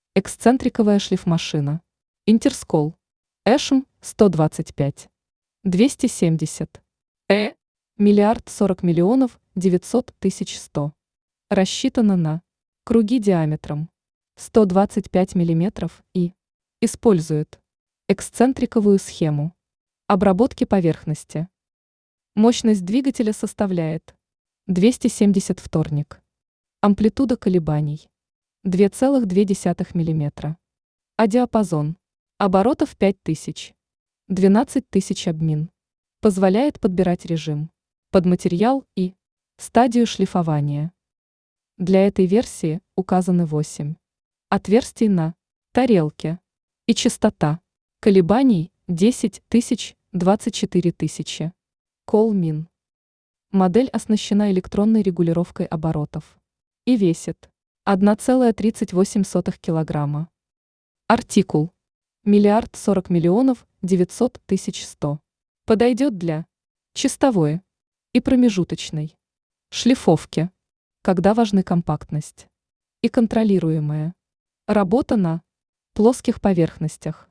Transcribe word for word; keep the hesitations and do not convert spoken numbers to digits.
Эксцентриковая шлифмашина. Интерскол. Эшм сто двадцать пять. двести семьдесят. Э. Миллиард сорок миллионов девятьсот тысяч сто. Рассчитано на круги диаметром сто двадцать пять миллиметров и использует эксцентриковую схему обработки поверхности. Мощность двигателя составляет двести семьдесят вторник. Амплитуда колебаний две целых две десятых миллиметра. А диапазон оборотов пять тысяч. двенадцать тысяч обмин. Позволяет подбирать режим под материал и стадию шлифования. Для этой версии указаны восемь отверстий на тарелке и частота колебаний десять тысяч двадцать четыре тысячи. Колмин. Модель оснащена электронной регулировкой оборотов и весит одна целая тридцать восемь сотых килограмма. Артикул миллиард сорок миллионов девятьсот тысяч сто. Подойдет для чистовой и промежуточной шлифовки, когда важны компактность и контролируемая работа на плоских поверхностях.